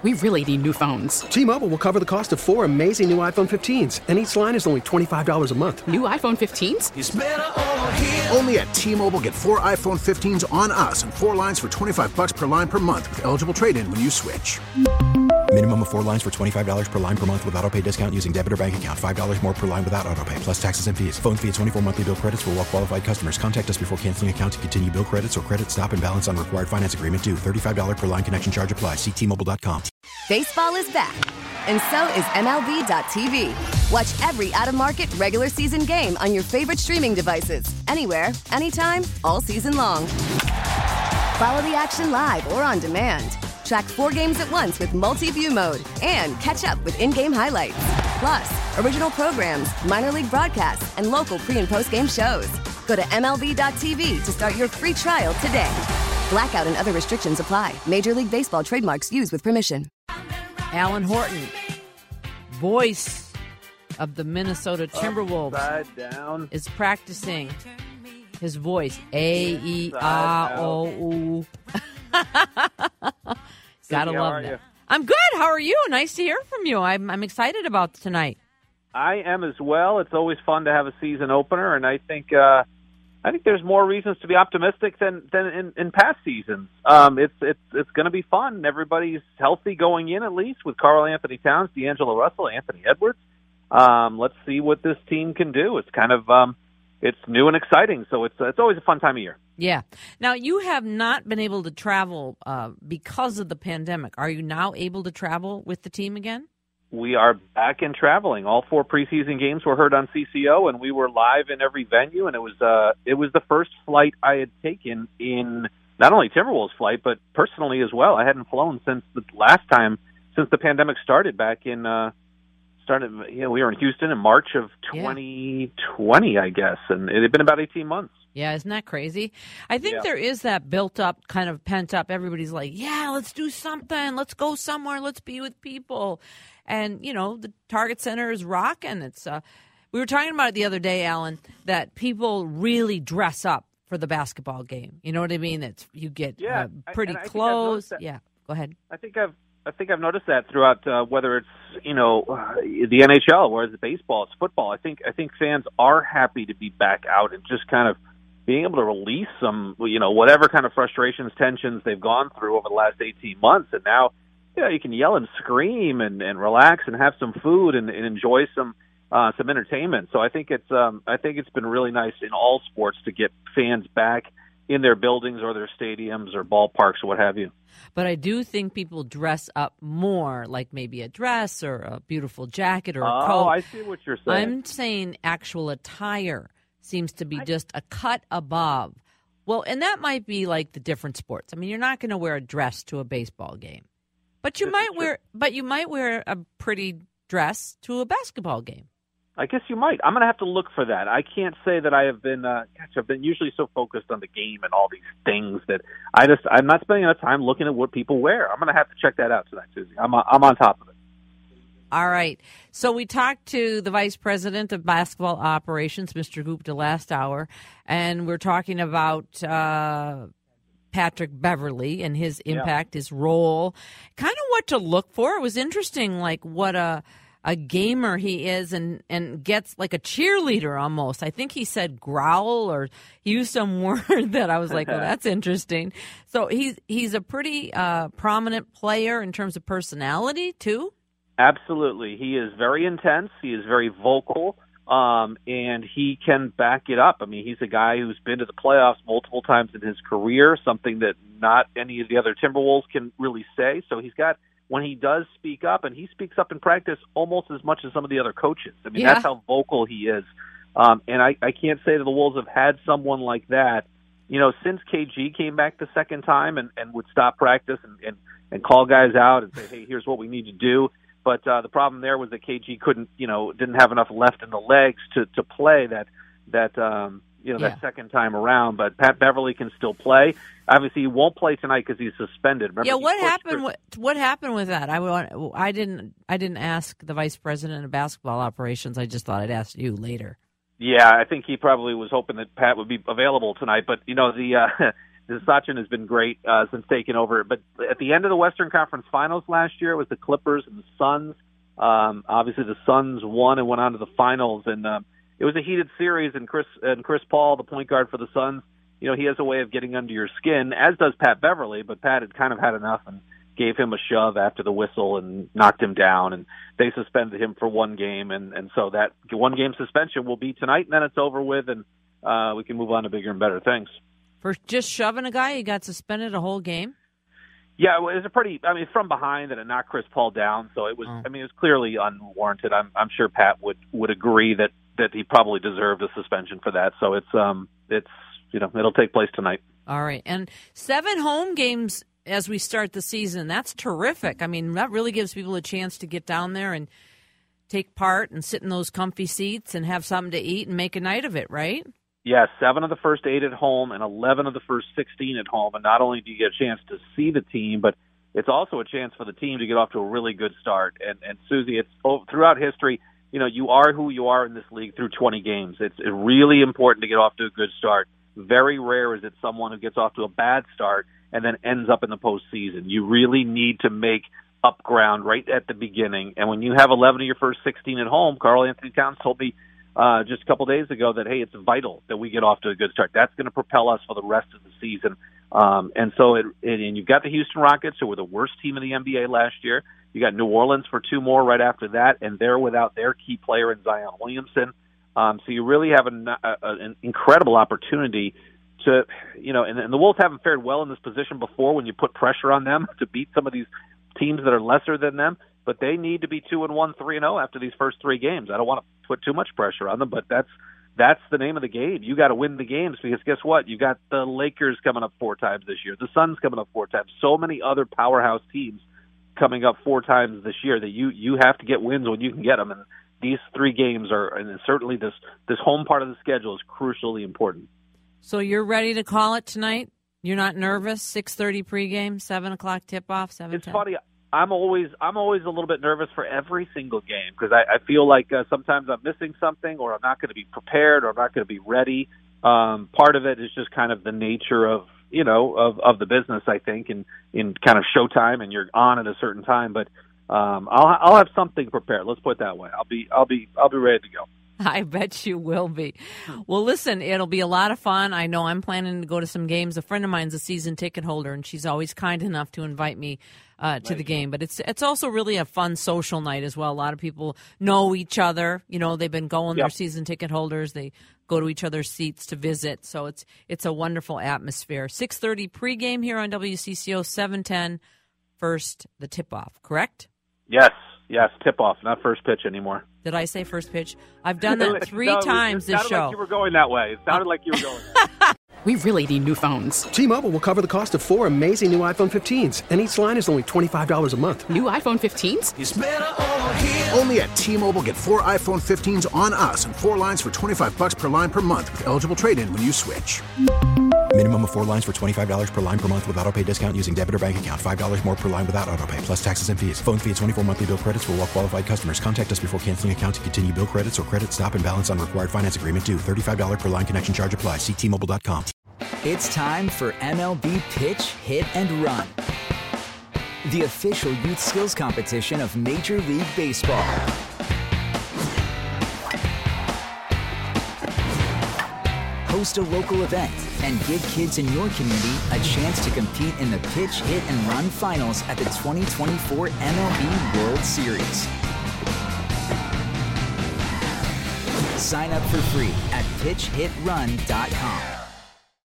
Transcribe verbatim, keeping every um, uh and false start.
We really need new phones. T-Mobile will cover the cost of four amazing new iPhone fifteens, and each line is only twenty-five dollars a month. New iPhone fifteens? It's better over here. Only at T-Mobile, get four iPhone fifteens on us and four lines for twenty-five dollars per line per month with eligible trade-in when you switch. Minimum of four lines for twenty-five dollars per line per month with autopay discount using debit or bank account. five dollars more per line without autopay, plus taxes and fees. Phone fee at twenty-four monthly bill credits for well-qualified customers. Contact us before canceling account to continue bill credits or credit stop and balance on required finance agreement due. thirty-five dollars per line connection charge applies. See T Mobile dot com. Baseball is back, and so is M L B dot T V. Watch every out-of-market regular season game on your favorite streaming devices. Anywhere, anytime, all season long. Follow the action live or on demand. Track four games at once with multi-view mode and catch up with in-game highlights. Plus, original programs, minor league broadcasts, and local pre- and post-game shows. Go to M L B dot T V to start your free trial today. Blackout and other restrictions apply. Major League Baseball trademarks used with permission. Alan Horton, voice of the Minnesota Timberwolves, Upside down. is practicing his voice. A E I O U. Gotta How love are that. you? I'm good. How are you? Nice to hear from you. I'm I'm excited about tonight. I am as well. It's always fun to have a season opener, and I think uh, I think there's more reasons to be optimistic than than in, in past seasons. Um, it's it's it's going to be fun. Everybody's healthy going in, at least with Karl Anthony Towns, D'Angelo Russell, Anthony Edwards. Um, let's see what this team can do. It's kind of um, it's new and exciting, so it's it's always a fun time of year. Yeah. Now, you have not been able to travel uh, because of the pandemic. Are you now able to travel with the team again? We are back in traveling. All four preseason games were heard on C C O, and we were live in every venue. And it was uh, it was the first flight I had taken in not only Timberwolves flight, but personally as well. I hadn't flown since the last time since the pandemic started back in uh, started. You know, we were in Houston in March of twenty twenty, I guess, and it had been about eighteen months. Yeah, isn't that crazy? I think Yeah. there is that built-up, kind of pent-up. Everybody's like, yeah, let's do something. Let's go somewhere. Let's be with people. And, you know, the Target Center is rocking. It's, uh, we were talking about it the other day, Alan, that people really dress up for the basketball game. You know what I mean? It's you get Yeah, uh, pretty I- and I think I've clothes. noticed that. Yeah, go ahead. I think I've I think I've noticed that throughout uh, whether it's you know uh, the N H L, whereas it's baseball, it's football. I think I think fans are happy to be back out and just kind of being able to release some you know whatever kind of frustrations, tensions they've gone through over the last eighteen months, and now you know you can yell and scream and, and relax and have some food and, and enjoy some uh, some entertainment. So I think it's um, I think it's been really nice in all sports to get fans back in their buildings or their stadiums or ballparks or what have you. But I do think people dress up more, like maybe a dress or a beautiful jacket or a oh, coat. I see what you're saying. I'm saying actual attire seems to be just a cut above. Well, and that might be like the different sports. I mean, you're not going to wear a dress to a baseball game, but you This might is wear, but you might wear a pretty dress to a basketball game. I guess you might. I'm going to have to look for that. I can't say that I have been. Uh, gosh, I've been usually so focused on the game and all these things that I just I'm not spending enough time looking at what people wear. I'm going to have to check that out tonight, Susie. I'm on, I'm on top of it. All right. So we talked to the Vice President of Basketball Operations, Mister Gupta, last hour, and we're talking about uh, Patrick Beverley and his impact, yeah. his role, kind of what to look for. It was interesting, like what a a gamer he is and, and gets like a cheerleader almost. I think he said growl or he used some word that I was like, well, that's interesting. So he's, he's a pretty uh, prominent player in terms of personality, too? Absolutely. He is very intense. He is very vocal, um, and he can back it up. I mean, he's a guy who's been to the playoffs multiple times in his career, something that not any of the other Timberwolves can really say. So he's got, when he does speak up, and he speaks up in practice almost as much as some of the other coaches. I mean, yeah. that's how vocal he is. Um, and I, I can't say that the Wolves have had someone like that, you know, since K G came back the second time and, and would stop practice and, and, and call guys out and say, hey, here's what we need to do. But uh, the problem there was that K G couldn't, you know, didn't have enough left in the legs to, to play that, that um, you know, yeah. that second time around. But Pat Beverley can still play. Obviously, he won't play tonight because he's suspended. Remember, yeah, what he happened? With, what happened with that? I want. I didn't. I didn't ask the vice president of basketball operations. I just thought I'd ask you later. Yeah, I think he probably was hoping that Pat would be available tonight. But you know, the uh, Sachin has been great uh, since taking over. But at the end of the Western Conference Finals last year, it was the Clippers and the Suns. Um, obviously, the Suns won and went on to the finals, and um, it was a heated series. And Chris and Chris Paul, the point guard for the Suns, you know, he has a way of getting under your skin, as does Pat Beverly. But Pat had kind of had enough and gave him a shove after the whistle and knocked him down, and they suspended him for one game. And, and so that one-game suspension will be tonight, and then it's over with, and uh, we can move on to bigger and better things. For just shoving a guy, he got suspended a whole game? Yeah, it was a pretty, I mean, from behind, and it knocked Chris Paul down, so it was, oh. I mean, it was clearly unwarranted. I'm, I'm sure Pat would, would agree that, that he probably deserved a suspension for that. So it's, um, it's, you know, it'll take place tonight. All right. And seven home games as we start the season. That's terrific. I mean, that really gives people a chance to get down there and take part and sit in those comfy seats and have something to eat and make a night of it, right? Yeah, seven of the first eight at home and eleven of the first sixteen at home. And not only do you get a chance to see the team, but it's also a chance for the team to get off to a really good start. And, and Susie, it's oh, throughout history, you know, you are who you are in this league through twenty games. It's really important to get off to a good start. Very rare is it someone who gets off to a bad start and then ends up in the postseason. You really need to make up ground right at the beginning. And when you have eleven of your first sixteen at home, Karl Anthony Towns told me uh, just a couple days ago that, hey, it's vital that we get off to a good start. That's going to propel us for the rest of the season. Um, and so it, it, and you've got the Houston Rockets, who were the worst team in the N B A last year. You got New Orleans for two more right after that, and they're without their key player in Zion Williamson. Um, so you really have an, a, an incredible opportunity to, you know, and, and the Wolves haven't fared well in this position before when you put pressure on them to beat some of these teams that are lesser than them, but they need to be two and one, three and zero after these first three games. I don't want to put too much pressure on them, but that's that's the name of the game. You got to win the games because guess what? You got the Lakers coming up four times this year, the Suns coming up four times, so many other powerhouse teams coming up four times this year that you you have to get wins when you can get them, and these three games are, and certainly this this home part of the schedule is crucially important. So you're ready to call it tonight? You're not nervous? six thirty pregame, seven o'clock tip-off, seven ten? It's funny. I'm always I'm always a little bit nervous for every single game because I, I feel like uh, sometimes I'm missing something or I'm not going to be prepared or I'm not going to be ready. Um, part of it is just kind of the nature of, you know, of, of the business, I think, in, in kind of showtime and you're on at a certain time. But um, I'll I'll have something prepared. Let's put it that way. I'll be I'll be I'll be ready to go. I bet you will be. Well, listen, it'll be a lot of fun. I know I'm planning to go to some games. A friend of mine's a season ticket holder, and she's always kind enough to invite me uh, to nice. the game. But it's it's also really a fun social night as well. A lot of people know each other. You know, they've been going. Yep. They're season ticket holders. They go to each other's seats to visit. So it's it's a wonderful atmosphere. six thirty pregame here on W C C O, seven ten first, the tip-off, correct? Yes. Yes, tip-off, not first pitch anymore. Did I say first pitch? I've done that three no, times this show. It sounded like you were going that way. It sounded like you were going that way. We really need new phones. T-Mobile will cover the cost of four amazing new iPhone fifteens, and each line is only twenty-five dollars a month. New iPhone fifteens? It's better over here. Only at T-Mobile, get four iPhone fifteens on us and four lines for twenty-five dollars per line per month with eligible trade-in when you switch. Minimum of four lines for twenty-five dollars per line per month with autopay discount using debit or bank account. five dollars more per line without autopay, plus taxes and fees. Phone fee at twenty-four monthly bill credits for well-qualified customers. Contact us before canceling account to continue bill credits or credit stop and balance on required finance agreement due. thirty-five dollars per line connection charge applies. See T Mobile dot com. It's time for M L B Pitch, Hit, and Run, the official youth skills competition of Major League Baseball. Host a local event and give kids in your community a chance to compete in the Pitch, Hit, and Run finals at the twenty twenty-four M L B World Series. Sign up for free at pitch hit run dot com.